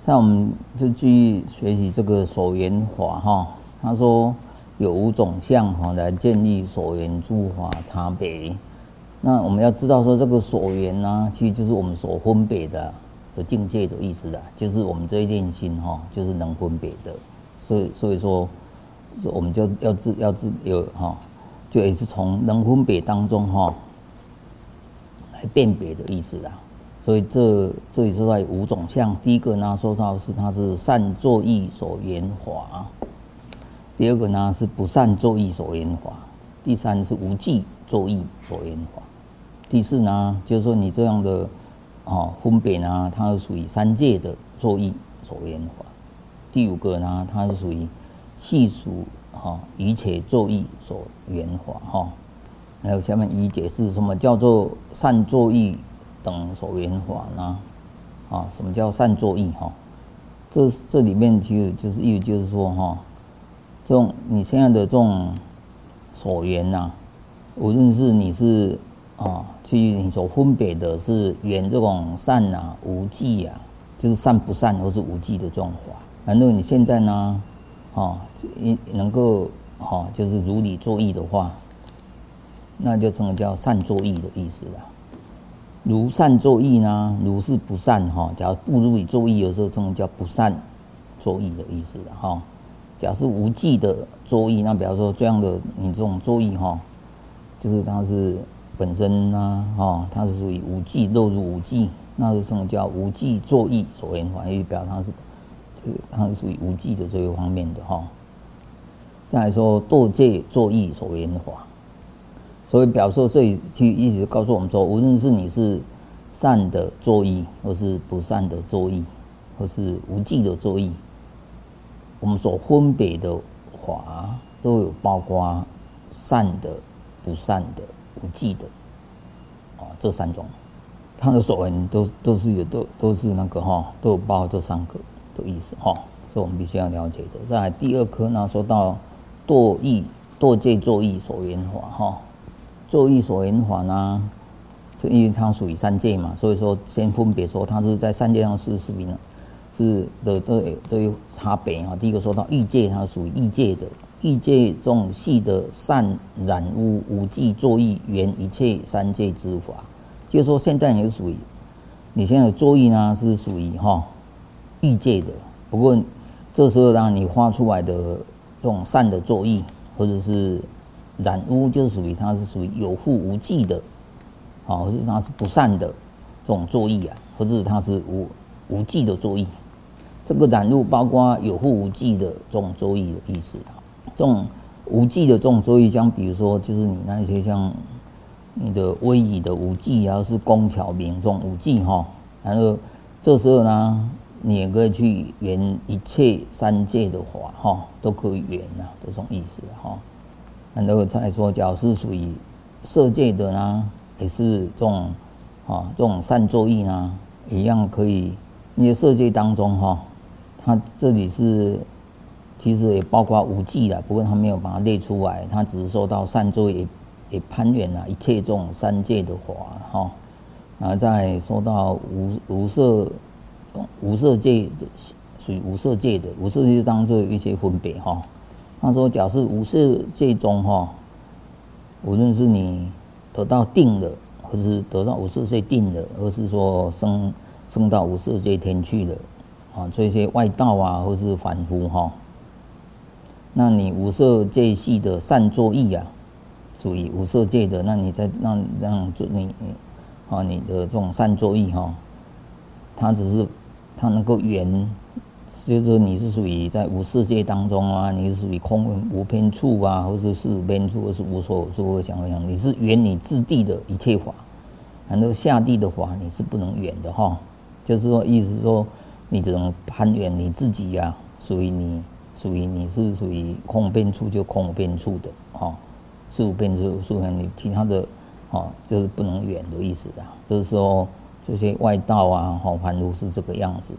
在我们就继续学习这个所缘法哈。他说有5种相哈来建立所缘诸法差别。那我们要知道说这个所缘呢，其实就是我们所分别的境界的意思啦，就是我们这一念心哈，就是能分别的。所以说我们就要有哈，就也是从能分别当中哈来辨别的意思啦。所以这里说到有5种相，第一个呢说到是它是善作意所缘法，第二个呢是不善作意所缘法，第三是无记作意所缘法，第四呢就是说你这样的分别呢，它是属于三界的作意所缘法，第5个呢它是属于细数一切作意所缘法哈。还有下面一解释什么叫做善作意等所缘法呢？什么叫善作意哈？这里面其实就是意思就是说哈，这种你现在的这种所缘呐，无论是你是你所分别的是缘这种善无记就是善不善或是无记的这种法。然后你现在呢，能够就是如理作意的话，那就称为叫善作意的意思了。如善作意呢，如是不善假如不如理作意，有时候称为叫不善作意的意思了假如是无记的作意，那比方说这样的你这种作意就是它是本身它是属于无记，落入无记，那就称为叫无记作意所缘法，因为表示它是属于无记的这一方面的再来说堕戒作意所缘法。所以表示这里其实一直告诉我们说，无论是你是善的作意，或是不善的作意，或是无记的作意，我们所分别的法都有包括善的、不善的、无记的这3种，它的所缘都是有都是那个都有包括这3个的意思这我们必须要了解的。再来第2科呢，说到堕戒作意所缘法作意所缘法呢，因为它属于三界嘛，所以说先分别说它是在三界上是的这有差别第一个说到欲界，它属于欲界的，欲界这种细的善染污无记作意缘一切三界之法，就是说现在你是属于你现在的作意呢是属于欲界的，不过这时候呢你发出来的这种善的作意或者是染污，就是它是属于有覆无记的或者它是不善的这种作意或者它是无记的作意。这个染污包括有覆无记的这种作意的意思这种无记的这种作意，像比如说就是你那些像你的威仪的无记是工巧明这种无记然后这时候呢你也可以去圆一切三界的法都可以圆这种意思然后再说假如是属于色界的呢，也是这种善作意呢一样可以。因为色界当中它这里是其实也包括无记啦，不过它没有把它列出来，它只是说到善作意也攀缘一切这种三界的法然后再说到无色界的，属于无色界的，无色界当中有一些分别他说假设无色界中无论是你得到定了，或是得到无色界定了，或是说升到无色界天去了这些外道或是凡夫那你无色界系的善作意属于无色界的，那你在让你的这种善作意它只是它能够圆，就是说你是属于在无色界当中你是属于空无边处或是四无边处，或是无所有处想，你是圆你自地的一切法，然后下地的法你是不能圆的就是说意思说你只能攀缘你自己属于你是属于空无边处就空无边处的四无边处你其他的就是不能圆的意思就是说这些外道凡夫是这个样子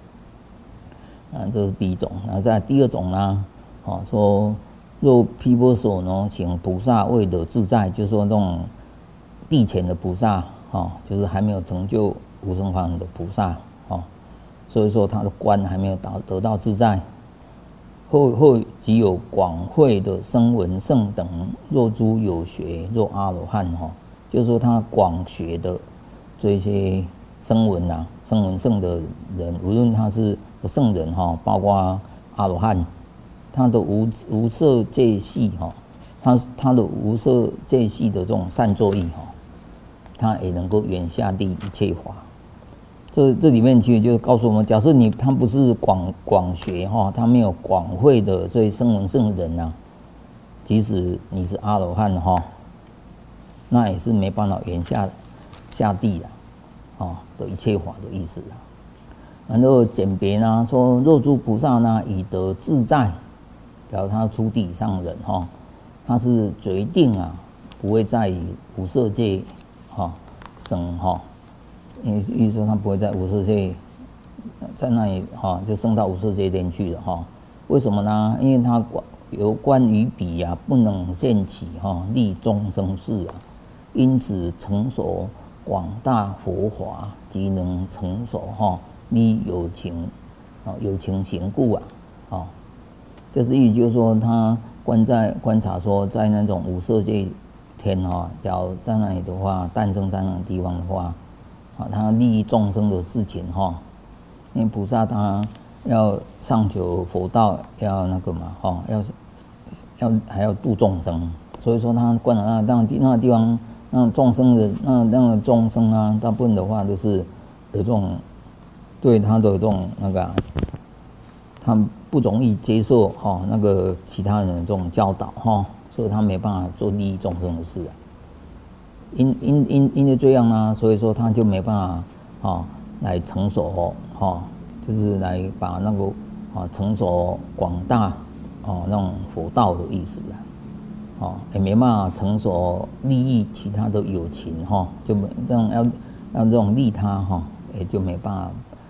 这是第一种。然后再来第2种呢说若毗婆舍呢请菩萨为得自在，就是说那种地前的菩萨就是还没有成就无生法忍的菩萨所以说他的观还没有得到自在。后即有广慧的声闻圣等，若诸有学，若阿罗汉就是说他广学的这些声闻声闻圣的人，无论他是圣人包括阿罗汉，他的无色界系他的无色界系的这种善作意他也能够远下地一切法。这里面其实就告诉我们，假设他不是广学他没有广慧的这些声闻圣人即使你是阿罗汉那也是没办法远下地的一切法的意思然后简别说若诸菩萨以得自在，表示他出地以上人他是决定不会在于无色界生意思说他不会在无色界在那里就升到无色界天去了为什么呢？因为他有关于彼不能现起利众生事因此成熟广大佛法，即能成熟利有情有情行故这是意思，就是说他观察说，在那种无色界天假如在那里的话，诞生在那个地方的话他利益众生的事情因为菩萨他要上求佛道，要那个嘛还要度众生，所以说他观察那个地方那众生的那个众生大部分的话都是有这种对他的这种他不容易接受那个其他人的这种教导所以他没办法做利益众生的事因为这样所以说他就没办法来成熟就是来把那个成熟广大那种佛道的意思也没办法成熟利益其他的有情就这样要这种利他也就没办法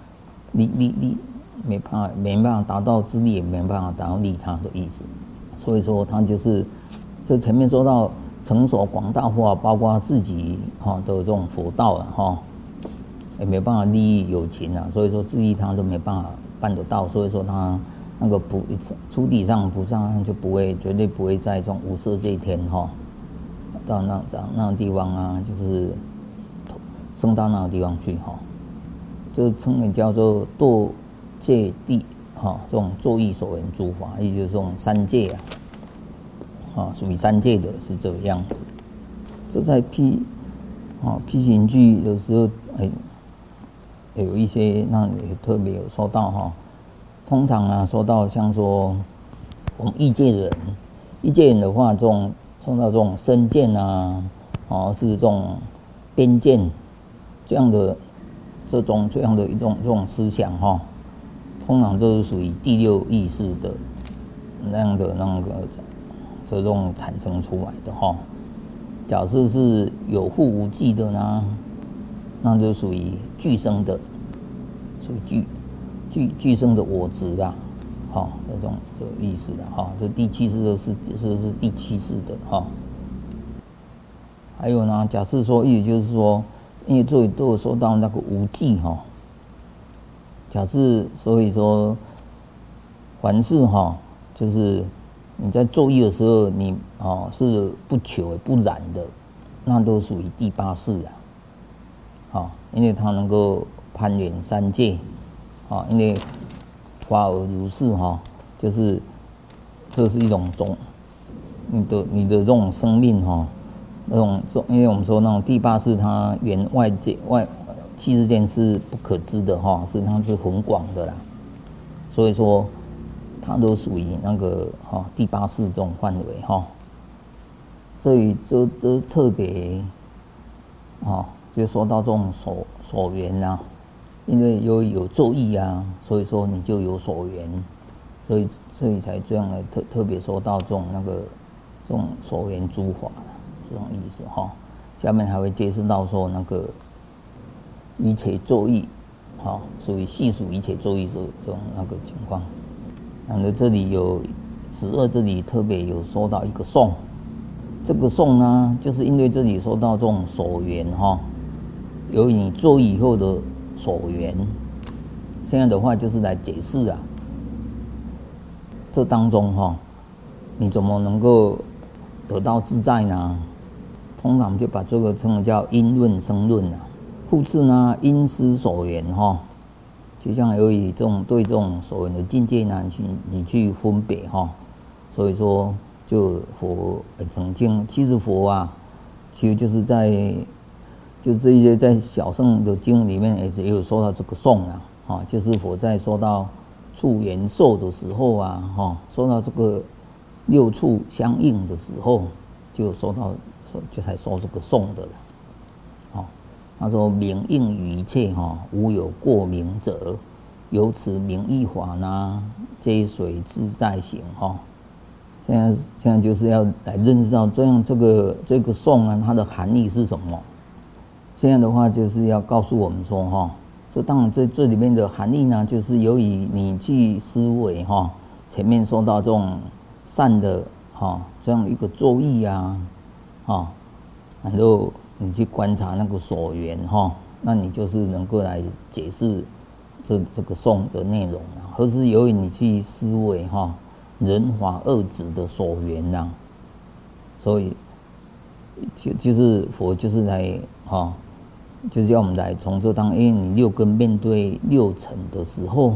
没办法达到自利，也没办法达到利他的意思。所以说他就是这前面说到成熟广大化，包括自己的这种佛道也没办法利益有情所以说自利他都没办法办得到。所以说他那个出地上菩萨就绝对不会在这种无色界天到那个地方就是升到那个地方去就称为叫做堕戒地这种作意所缘诸法，也就是这种三界属于三界的是这个样子。这在批行句的时候有一些那也特别有说到通常说到像说我们异界人的话，说到这种身见是这种边见这样的一种思想通常都是属于第六意识的那样的这种产生出来的假设是有覆无记的呢，那就属于具生的，属于具生的我执这种意思的这第七识的是第七识的还有呢，假设说也就是说，因为这里都有说到那个无记假设所以说凡事就是你在作意的时候，你是不求不染的，那都属于第八识因为它能够攀缘三界因为法尔如是就是这是一种你的这种生命那种因为我们说那种第八识它缘外界气世间是不可知的它是很广的啦，所以说它都属于那个第八识这种范围所以这都特别就说到这种所缘因为有作意所以说你就有所缘，所以才这样的特别说到这种所缘诸法这种意思下面还会解释到说那个一切作意属于细数一切作意这种那个情况。然后这里有12这里特别有说到一个颂，这个颂呢，就是因为这里说到这种所缘由于你作意以后的所缘现在的话就是来解释啊，这当中你怎么能够得到自在呢？通常就把这个称为叫因论生论啊。复次呢，因思所缘就像由于对这种所缘的境界呢，你去分别所以说就佛曾经，其实佛啊，其实就是就这一些在小乘的经里面也有说到这个颂就是佛在说到处缘受的时候啊，说到这个六处相应的时候，就才说这个颂的了。他说明应于一切无有过明者，由此名义法呢，皆随自在行现在就是要来认识到这个颂啊，它的含义是什么？现在的话就是要告诉我们说这当然这里面的含义呢，就是由于你去思维前面说到这种善的这样一个作意然后你去观察那个所缘那你就是能够来解释这个颂的内容或是由于你去思维人法二执的所缘所以就是佛就是来就是要我们来从这当，因为你六根面对六尘的时候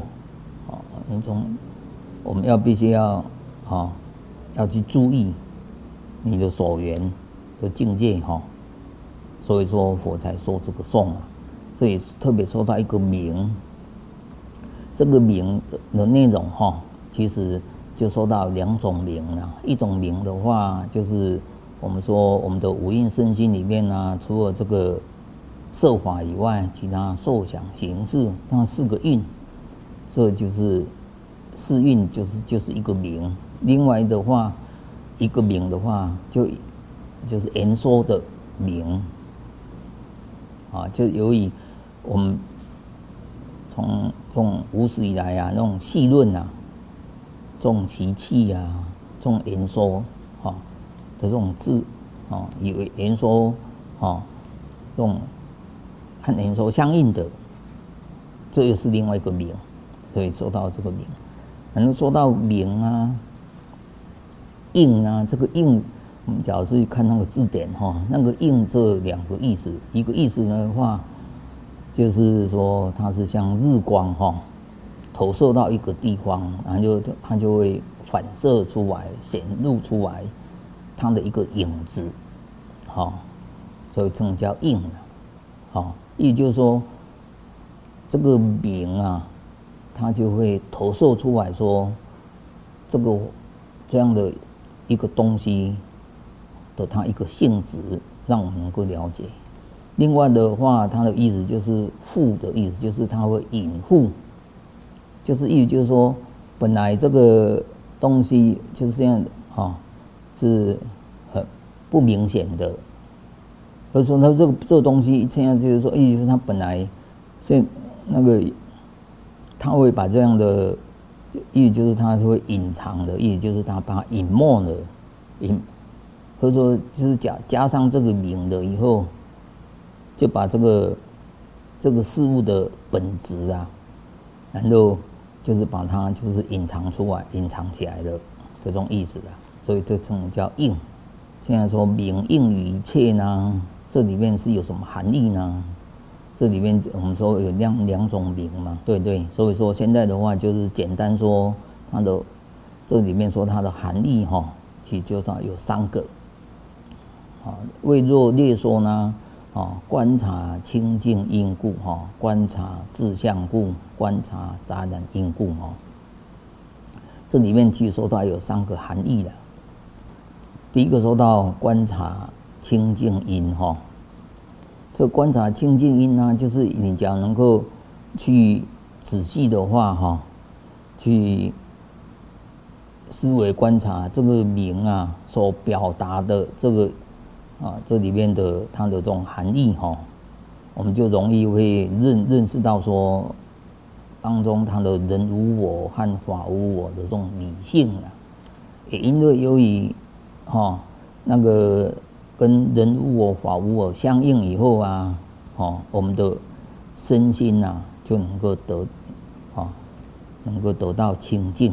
我们必须要去注意你的所缘的境界所以说佛才说这个颂这也特别说到一个名，这个名的内容其实就说到两种名一种名的话就是我们说我们的五蕴身心里面除了这个色法以外，其他受想行识那四个蕴，这就是四蕴就是一个名。另外的话，一个名的话就是言说的名就由于我们从这种无始以来那种戏论这种习气这种言说的这种字以为言说这种和言说相应的，这又是另外一个名，所以说到这个名。反正说到名应这个应，我们假如是看那个字典那个应这两个意思，一个意思的话，就是说它是像日光投射到一个地方，然后它就会反射出来，显露出来它的一个影子，所以称叫应意就是说这个名它就会投射出来说这样的一个东西的它一个性质，让我们能够了解。另外的话，它的意思就是附的意思，就是它会隐附，就是意思就是说，本来这个东西就是这样是很不明显的，所以说它这个东西现在就是说，意思是它本来它会把这样的意思就是它会隐藏的意思，就是它把它隐没了，或者说就是加上这个名的以后，就把这个事物的本质然后就是把它就是隐藏出来、隐藏起来的这种意思所以这称叫应。现在说名应于一切呢，这里面是有什么含义呢？这里面我们说有两种名嘛，对，所以说现在的话就是简单说它的这里面说它的含义其实就是有三个为若略说呢观察清净因故观察自相故，观察杂染因故这里面其实说到有三个含义的。第一个说到观察清净因这个观察清净因呢，就是你假如能够去仔细的话去思维观察这个名所表达的这个这里面的它的这种含义我们就容易会认识到说当中它的人无我和法无我的这种理性也因为由于那个跟人无我法无我相应以后我们的身心就能够能够得到清净，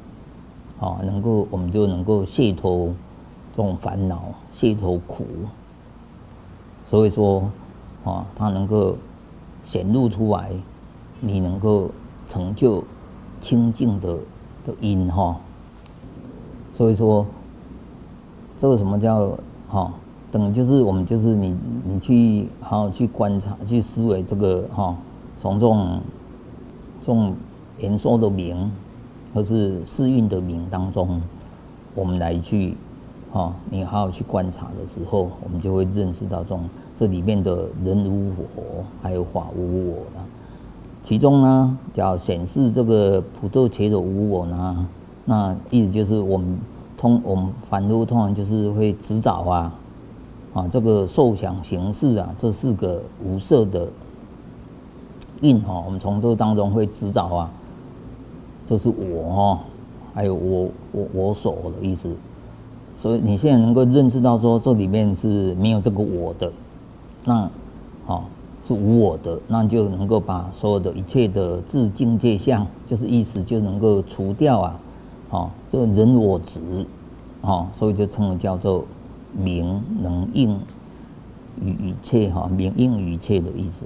我们就能够解脱这种烦恼，解脱苦。所以说，它能够显露出来，你能够成就清净的因所以说，这个什么叫等于就是我们就是你去好好去观察、去思维这个从这种言说的名，或是世运的名当中，我们来去你好好去观察的时候，我们就会认识到这里面的人无我，还有法无我啦。其中呢，只要显示这个普度伽罗无我呢，那意思就是我们凡夫通常就是会执找这个受想行识这四个无色的印我们从这当中会执找这是我还有我所的意思。所以你现在能够认识到说这里面是没有这个我的，那是无我的，那就能够把所有的一切的自境界相，就是意思就能够除掉这个人我执所以就称为叫做明能应于一切明应于一切的意思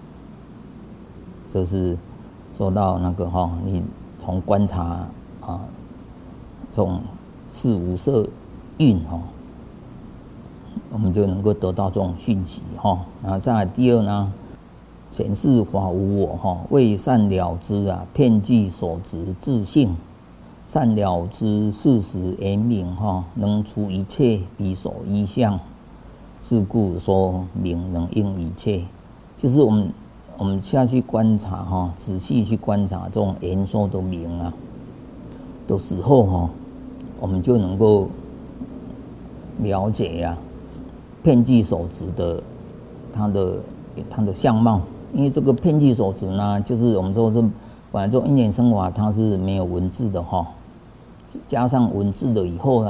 就是说到那个你从观察这种事无色蕴我们就能够得到这种讯息然后再来第二呢，显示法无我为善了知遍计所执自性，善了知事实严明能除一切彼所依相，是故说明能应一切。就是我们下去观察仔细去观察这种言说的名的时候我们就能够了解遍计所执的它的相貌。因为这个遍计所执呢，就是我们说这本来这种因缘生法它是没有文字的加上文字了以后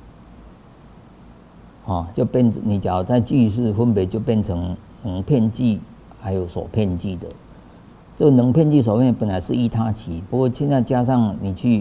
就变成你只要在句式分别就变成能遍计还有所遍计的。这个能遍计所遍本来是依他起，不过现在加上你去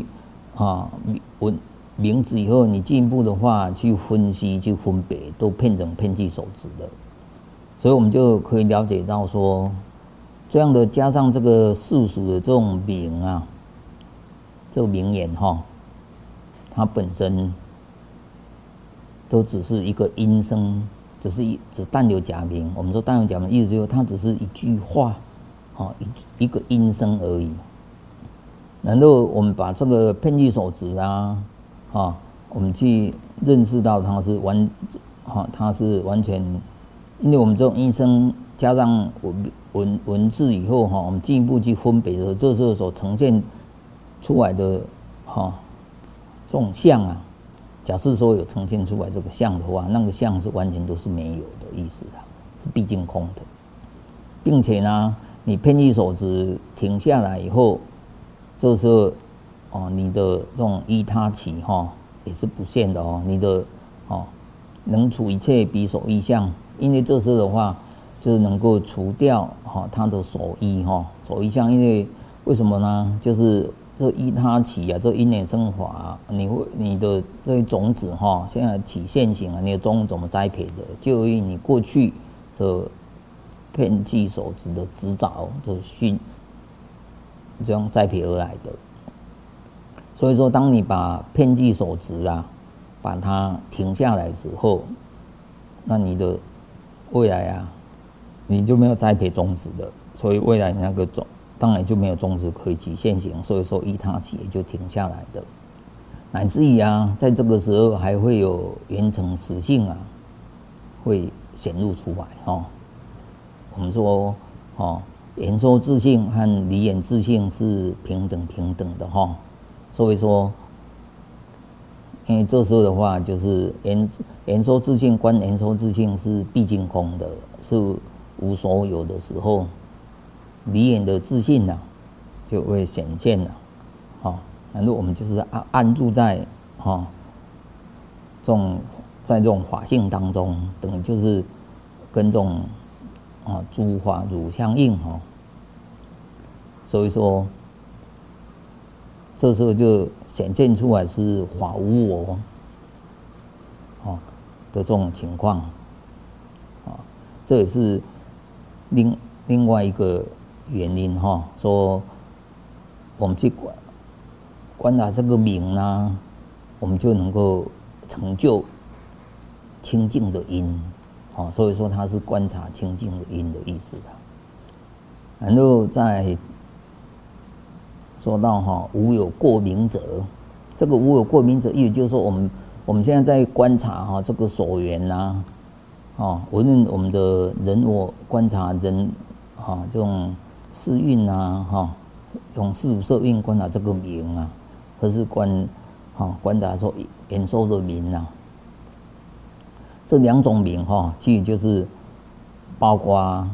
名字以后，你进一步的话去分析去分别，都变成遍计所执的。所以我们就可以了解到说，这样的加上这个世俗的这种名这个名言它本身都只是一个音声，只但有假名。我们说但有假名，意思就是它只是一句话一个音声而已。然后我们把这个遍计所执我们去认识到它是完全，因为我们这种音声加上文字以后我们进一步去分别的这时候所呈现出来的这种相假设说有呈现出来这个相的话，那个相是完全都是没有的意思是毕竟空的，并且呢，你遍计所执停下来以后，这时候你的这种依他起也是不现的你的能除一切彼所依相，因为这时候的话就是能够除掉他的所依所依相。因为为什么呢？就是这依他起这因缘生法你的这些种子现在起现行你的种怎么栽培的，就因你过去的遍计所执的执找的这样栽培而来的。所以说，当你把遍计所执把它停下来之后，那你的未来你就没有栽培种子的，所以未来那个当然就没有种子可以起现行，所以说依他起也就停下来的。乃至于在这个时候还会有缘成实性会显露出来我们说言说自性和离言自性是平等的所以说，因为这时候的话，就是言说自性观言说自性是毕竟空的，是无所有的时候，离言的自性就会显现了。然后我们就是安住在在这种法性当中，等于就是跟这种诸法如相应所以说这时候就显现出来是法无我，的这种情况，这也是另外一个原因说我们去观察这个名呢，我们就能够成就清净的因，所以说它是观察清净的因的意思啦。然后再说到无有过名者，这个无有过名者，也就是说我们现在在观察这个所缘呐，无论我们的人我观察人这种四蕴啊，用四无色蕴观察这个名啊，或是观察说延寿的名啊，这两种名其实就是包括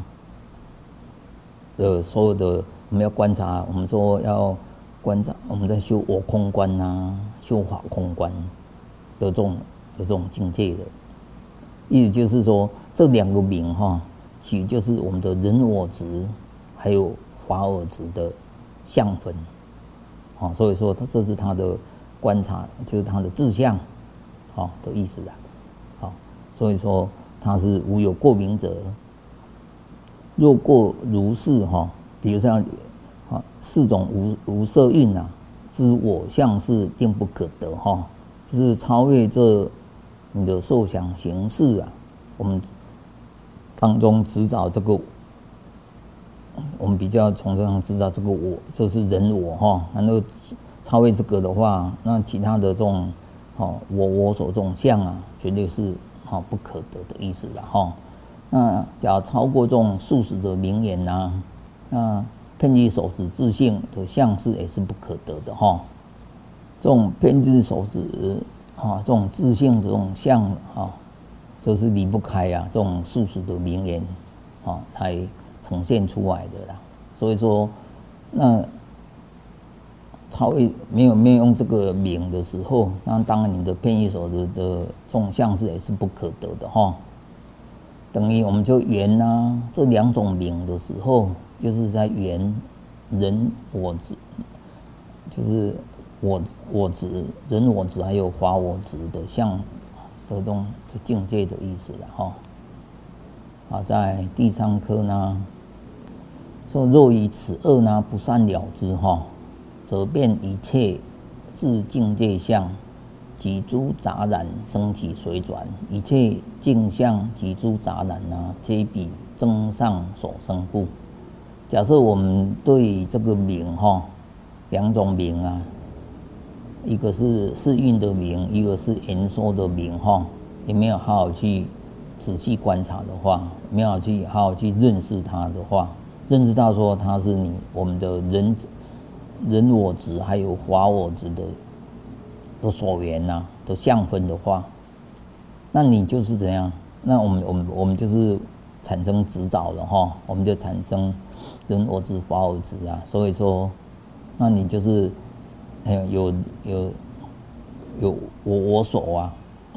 所有的我们要观察，我们说要观察，我们在修我空观啊，修法空观的这种境界的，意思就是说这两个名其实就是我们的人我执还有法我执的相分，所以说这是他的观察，就是他的志向的意思啦，所以说他是无有过名者。若过如是比如像四种无色蕴知我相是定不可得就是超越这你的受想行识我们当中执照这个，我们比较从这上知道这个我，这是人我然后超越这个的话，那其他的这种我所这种相绝对是不可得的意思啦那假如超过这种数十的名言那遍计所执自性的相是也是不可得的这种遍计所执这种自性的这种相这是离不开这种数十的名言才呈现出来的啦。所以说，那超越没有用这个名的时候，那当然你的遍计所执的这种相是也是不可得的等于我们就缘这两种名的时候，就是在缘人我执，就是我执人我执还有法我执的相的这种境界的意思了在第三科呢，说若以此二不善了之则变一切自境界相及诸杂染生起随转，一切境相及诸杂染皆彼增上所生故。假设我们对这个名两种名一个是四蕴的名，一个是延寿的名也没有好好去仔细观察的话，没有好好去认识它的话，认识到说它是我们的人我执还有法我执的所缘的相分的话，那你就是怎样？那我们就是产生执照了我们就产生人我执法我执所以说，那你就是有我所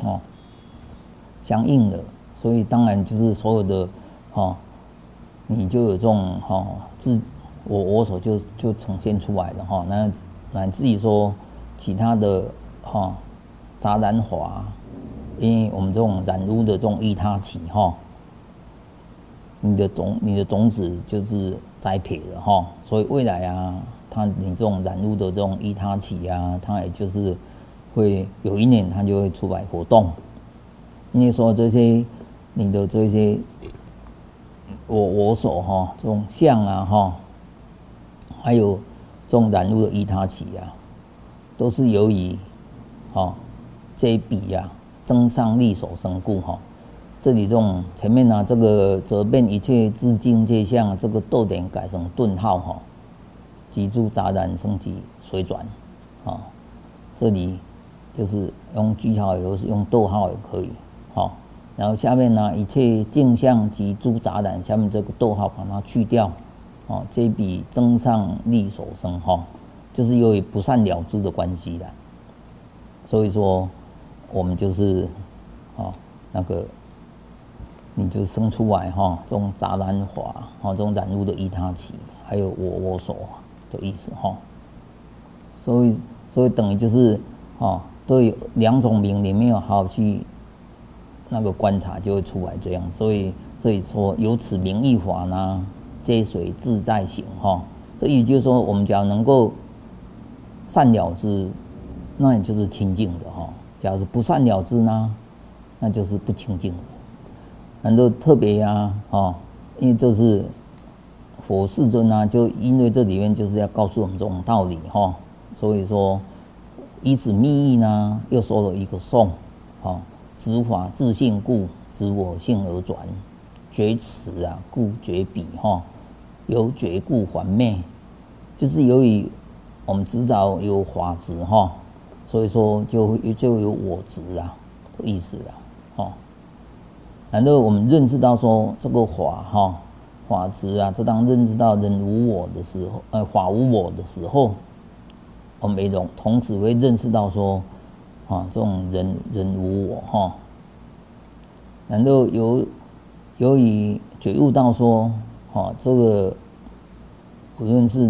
相应的，所以当然就是所有的你就有这种我所就呈现出来了那乃至于说其他的杂染法，因为我们这种染污的这种依他起你的种子就是栽培了所以未来你这种染污的这种依他起它也就是会有一年它就会出来活动，因为说这些你的这些我所这种相还有这种染污的依他起都是由于这一笔增上力所生故这里这种前面这个则变一切自境界相这个逗点改成顿号及诸杂染生起随转这里就是用句号，也是用逗号也可以然后下面一切境相及诸杂染，下面这个逗号把它去掉这一笔增上力所生就是由于不善了知的关系啦，所以说我们就是那个你就生出来这种杂染法这种染污的依他起，还有我所的意思所以等于就是对两种名你没有好好去那个观察，就会出来这样。所以这里说有此名义法呢，皆随自在行这也就是说，我们只要能够善了知，那也就是清净的假如是不善了知呢，那就是不清净的。然后特别因为这是佛世尊就因为这里面就是要告诉我们这种道理所以说以此密意呢，又说了一个颂执法自性故，执我性而转，觉此故觉彼由觉故还灭，就是由于我们执着有法执所以说就有我执的意思然后我们认识到说这个法执这当认识到人无我的时候，法无我的时候，我们同时会认识到说这种人无我然后由于觉悟到说这个无论是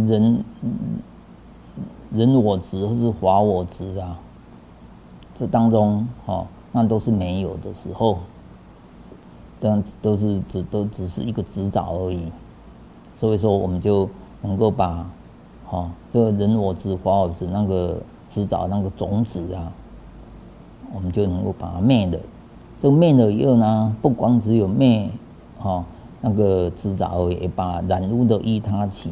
人我执或是法我执这当中那都是没有的时候，但都只是一个执着而已。所以说我们就能够把这个人我执法我执那个执着那个种子我们就能够把它灭了。这个灭了以后呢，不光只有灭那个执着而已，也把染污的依他起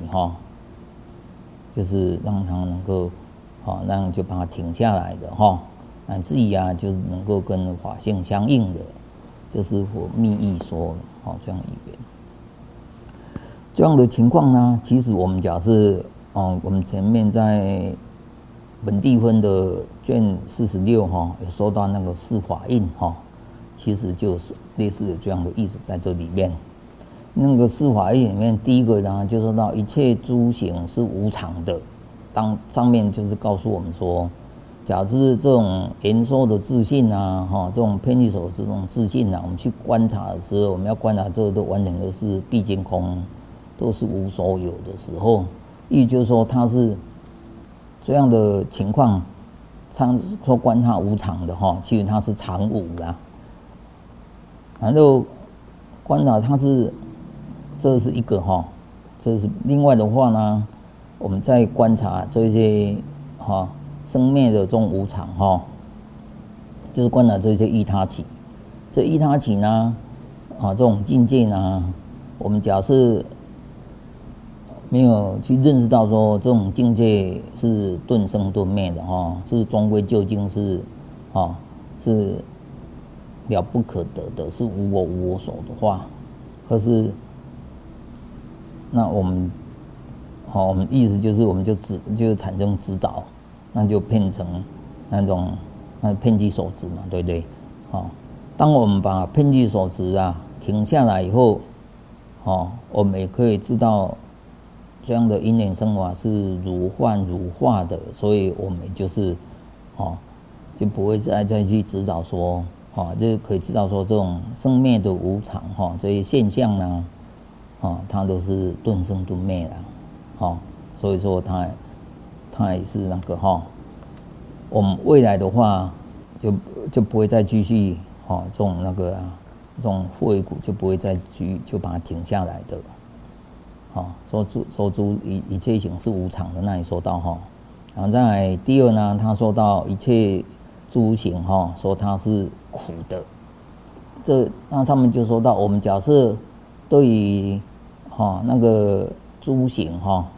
就是让它能够让就把它停下来的乃至于就是能够跟法性相应的，这是我密意说的这样一个这样的情况呢。其实我们假设我们前面在本地分的卷46有说到那个四法印其实就是类似的这样的意思在这里面。那个四法印里面第一个呢，就说到一切诸行是无常的。当上面就是告诉我们说，假如是这种言说的自信这种偏义所这种自信我们去观察的时候，我们要观察这个都完全都是毕竟空，都是无所有的时候，意就是说它是这样的情况，说观它无常的其实它是常无然后观察它是。这是一个这是另外的话呢，我们在观察这些生灭的这种无常就是观察这些依他起。这依他起呢这种境界呢，我们假设没有去认识到说这种境界是顿生顿灭的是终归究竟是是了不可得的，是无我无我所的话，或是那我们意思就是我们就产生执着，那就变成那种遍计所执嘛，对不对？当我们把遍计所执停下来以后，我们也可以知道这样的因缘生法是如幻如化的，所以我们就是就不会再去执着说就可以知道说这种生灭的无常这些现象呢。它都是顿生顿灭所以说它也是那个我们未来的话就不会再继续这种那个这种慧骨就不会再就把它停下来的说诸一切行是无常的，那里说到然后再来第二呢，他说到一切诸行说它是苦的，这那上面就说到我们假设对于那个诸行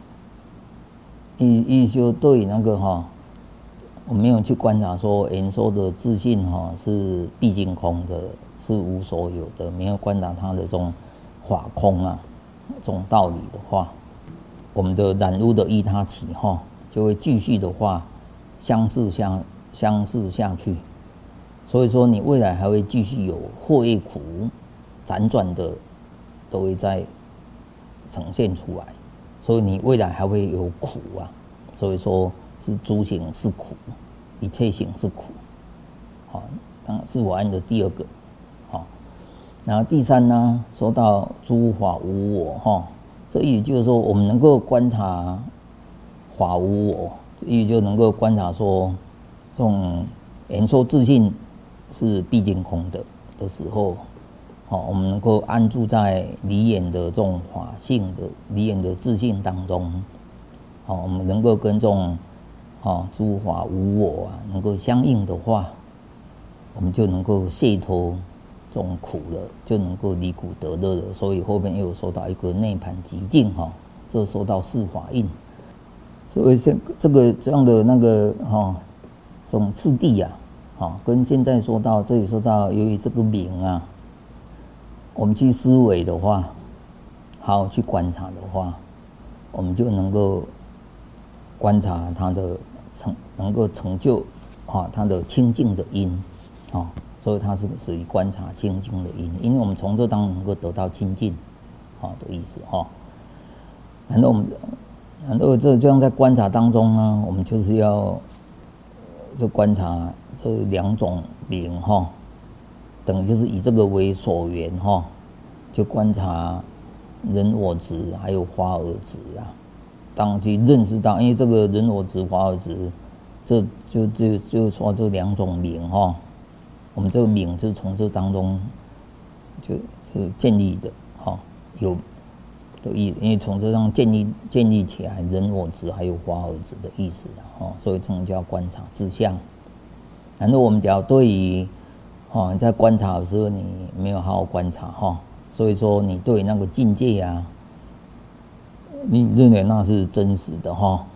意就对那个我没有去观察说言说的自信是毕竟空的，是无所有的，没有观察它的这种法空这种道理的话，我们的染污的依他起就会继续的话相似下去。所以说你未来还会继续有祸苦辗转的都会在呈现出来，所以你未来还会有苦所以说是诸行是苦，一切行是苦是我按的第二个然后第三呢，说到诸法无我这也就是说我们能够观察法无我， 也就能够观察说，这种言说自信是毕竟空的时候，我们能够安住在离言的这种法性的离言的自信当中，我们能够跟这种诸法无我能够相应的话，我们就能够解脱这种苦了，就能够离苦得乐了。所以后面又有说到一个内盘极境这说到四法印。所以这个这样的那个这种次第跟现在说到这里说到，由于这个名我们去思维的话，好去观察的话，我们就能够观察它的能够成就它的清净的因所以它是属于观察清净的因，因为我们从这当中能够得到清净的意思然后这样在观察当中呢，我们就是要就观察这两种名等于就是以这个为所缘就观察人我执还有花而执当去认识到，因为这个人我执花而执，这就说这两种名我们这个名就是从这当中就建立的有的意，因为从这上建立起来人我执还有花而执的意思所以这种叫观察自相。然后我们讲对于你在观察的时候，你没有好好观察所以说你对那个境界你认为那是真实的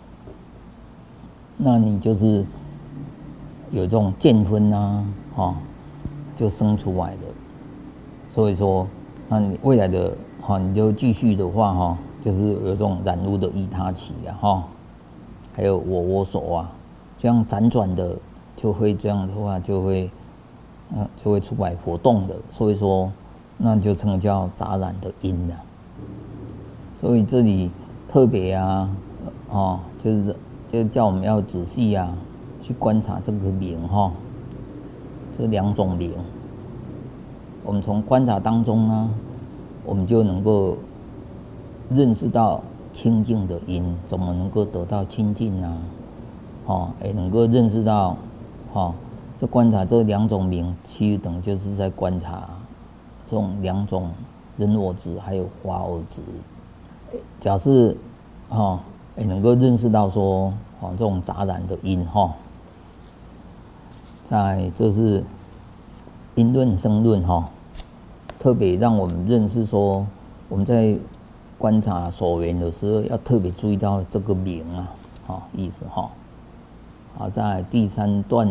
那你就是有这种见分就生出来的。所以说，那你未来的你就继续的话就是有这种染污的依他起还有我所这样辗转的，就会这样的话就会出来活动的。所以说，那就称叫杂染的因了。所以这里特别就是叫我们要仔细去观察这个名这两种名。我们从观察当中呢，我们就能够认识到清净的因，怎么能够得到清净也能够认识到这观察这两种名，其实等就是在观察这种两种人我执还有花我执。假设能够认识到说这种杂染的因在这是因论生论特别让我们认识说，我们在观察所缘的时候，要特别注意到这个名意思好，在第三段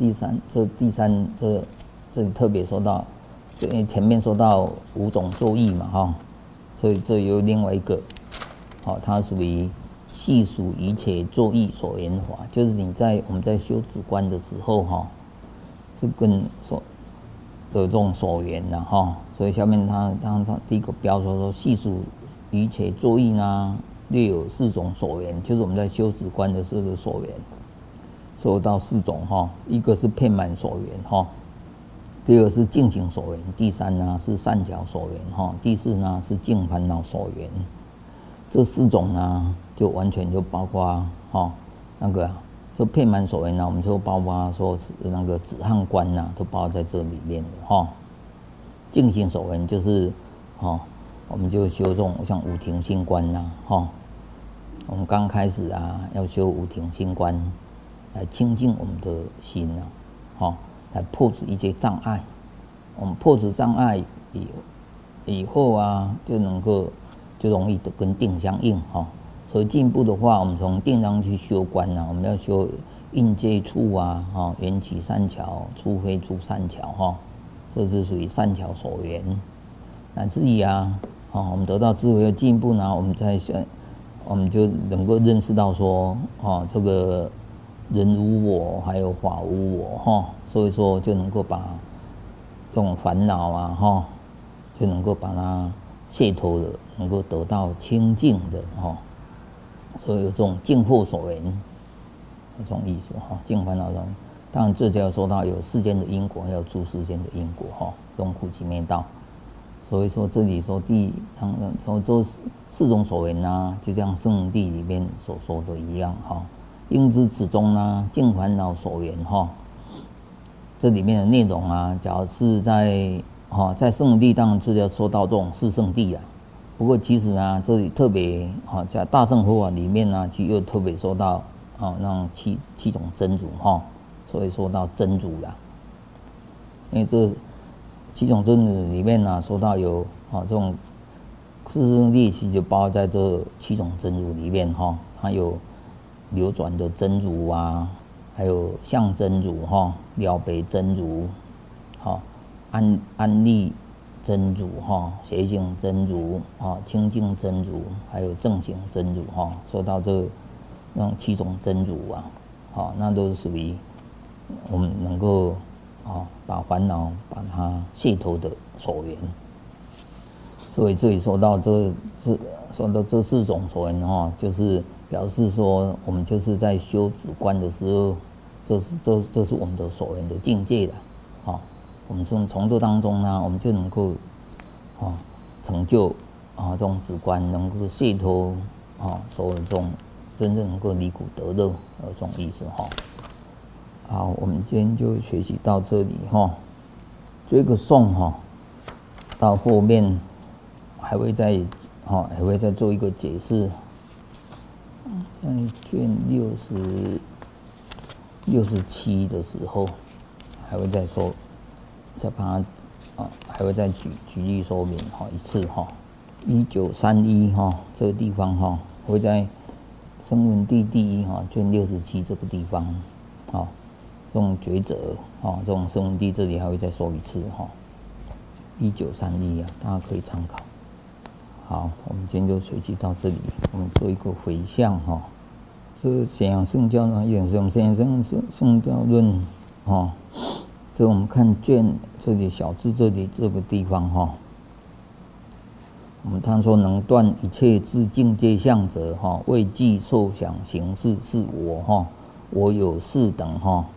这里特别说到，因为前面说到五种作意嘛所以这有另外一个它属于细数一切作意所缘法，就是我们在修止观的时候是跟的这种所缘所以下面他第一个标说细数一切作意呢，略有4种所缘，就是我们在修止观的时候的所缘，说到4种一个是遍满所缘第二个是净行所缘，第三呢是善巧所缘第四呢是净烦恼所缘。这4种呢，就完全就包括那个就遍满所缘我们就包括说是那个止汉观都包在这里面的净行所缘就是我们就修这种像五停心观我们刚开始要修五停心观，来清净我们的心来破除一些障碍。我们破除障碍以后就能够就容易跟定相应所以进一步的话，我们从定上去修观我们要修应接触缘起善巧，出非出善巧这是属于善巧所缘。乃至于我们得到智慧的进一步呢，我们就能够认识到说这个人无我，还有法无我所以说就能够把这种烦恼就能够把它解脱了，能够得到清净的所以有这种净惑所缘这种意思净烦恼中，当然这就要说到有世间的因果，还有诸世间的因果用苦集灭道。所以说这里说从这4种所缘就像圣地里面所说的一样应知此中呢，净烦恼所缘哈。这里面的内容啊，假如是在圣文地当然就要说到这种四圣谛啊。不过其实呢，这里特别在大乘佛法里面呢，其实又特别说到那七种真如哈，所以说到真如啦。因为这七种真如里面呢，说到有这种四圣谛，其实就包在这七种真如里面哈。它有流转的真如啊，还有相真如了别真如安立真如邪性真如清净真如，还有正行真如说到这那种七种真如啊，那都是属于我们能够把烦恼把它卸脱的所缘。所以这里说到这四种所缘就是表示说我们就是在修止观的时候，这是我们的所缘的境界的我们从这当中呢，我们就能够成就这种止观，能够解脱所有这种真正能够离苦得乐这种意思好，我们今天就学习到这里这个颂到后面还会再做一个解释，在卷67的时候还会再说。再把它还会再举例说明一次1931这个地方会在声闻地第一卷67这个地方这种抉择这种声闻地这里还会再说一次1931大家可以参考。好，我们今天就学习到这里，我们做一个回向这显扬圣教呢，也是我们显扬圣教论这我们看卷这里小字这里这个地方我们他说能断一切自境界相者未计受想行识是我有四等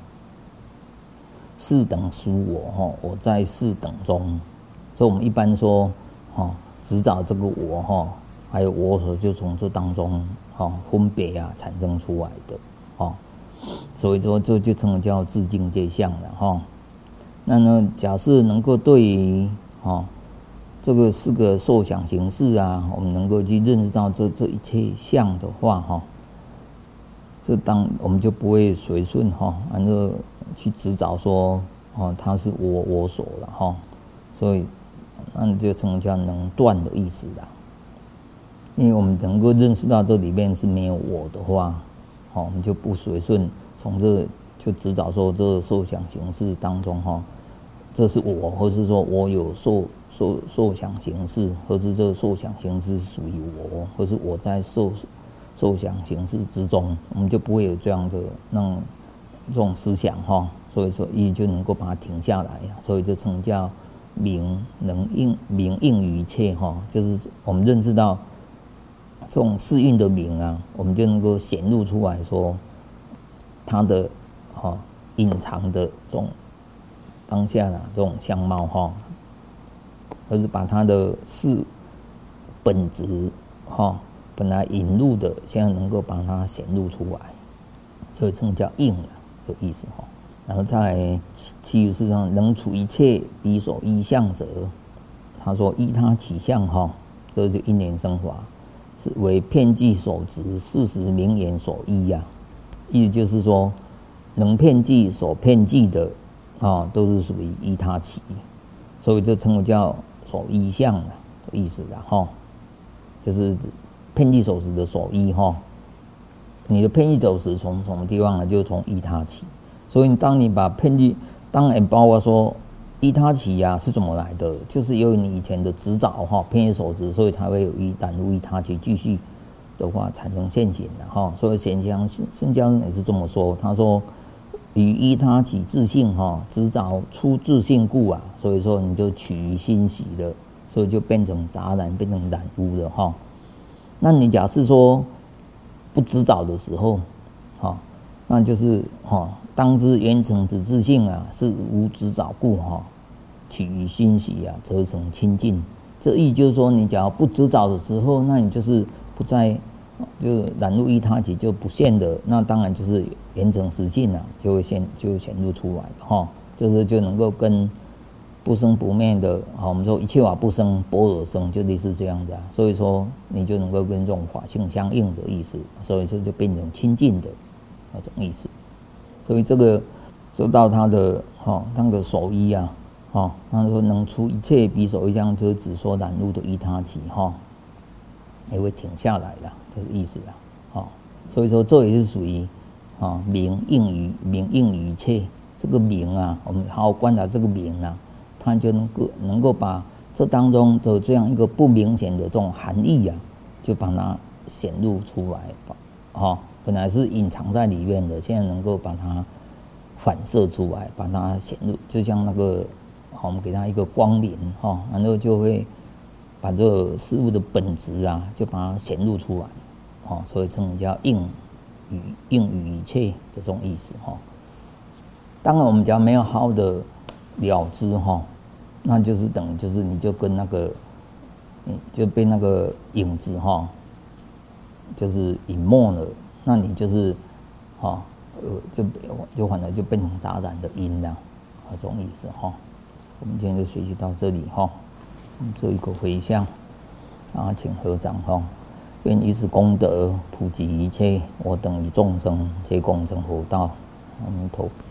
四等属我在四等中。所以我们一般说执照这个我还有我所就从这当中分别产生出来的所以说这就称为叫自境界相了那呢，假设能够对于这个四个受想行识我们能够去认识到这一切相的话这当我们就不会随顺然后去执着说它是我所了所以那就称为叫能断的意思啦。因为我们能够认识到这里面是没有我的话我们就不随顺从这就执着说这受想行识当中这是我，或是说我有受想行识，或是这个受想行识属于我，或是我在受想行识之中，我们就不会有这样的这种思想所以说一就能够把它停下来所以就称叫明应于一切就是我们认识到这种四蕴的明我们就能够显露出来说它的隐藏的这种当下这种相貌而是把它的本质本来隐入的，现在能够把它显露出来，所以称叫应的意思然后在74上能处一切彼所依相者，他说依他起相这就因缘生法，是为遍计所执40名言所依意思就是说能遍计所遍计的都是属于依他起，所以这称为叫所依相的意思就是遍计所执的所依你的遍计所执从什么地方呢？就从依他起。所以当你把遍计，当然包括说依他起是怎么来的？就是由于你以前的执着遍计所执，所以才会有染入依他起，继续的话产生现行的所以显相圣教也是这么说，他说与依他起自性执着出自性故所以说你就取于欣喜了，所以就变成杂染，变成染污了那你假设说不执着的时候那就是当知缘成此自性是无执着故取于欣喜则成清净。这意就是说，你假如不执着的时候，那你就是不再就染入依他起就不现的，那当然就是圆成实性了，就会显露出来的哈，就能够跟不生不灭的，我们说一切法不生，般若生，就类似这样子啊。所以说你就能够跟这种法性相应的意思，所以说就变成清净的那种意思。所以这个说到他的那个手依啊，他说能出一切比手依，这样就只说染入的依他起也会停下来的，这个意思啊。所以说这也是属于明应于一切。这个明啊，我们好好观察这个明啊，它就能够把这当中的这样一个不明显的这种含义啊，就把它显露出来，本来是隐藏在里面的，现在能够把它反射出来，把它显露，就像那个我们给它一个光明然后就会把这个事物的本质啊，就把它显露出来，所以称为叫应于一切的这种意思当然，我们只要没有好好的了知那就是等于就是你就跟那个，你就被那个影子就是隐没了，那你就是就反而就变成杂染的因了，这种意思我们今天就学习到这里做一个回向，请合掌愿以此功德普及一切我等与众生，皆共成佛道。阿弥陀佛。